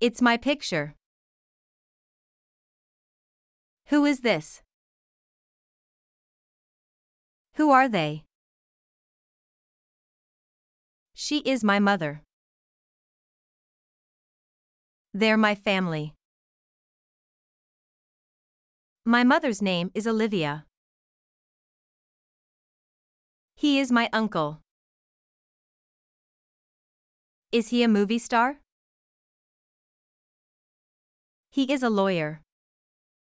It's my picture. Who is this? Who are they? She is my mother. They're my family. My mother's name is Olivia. He is my uncle. Is he a movie star? He is a lawyer.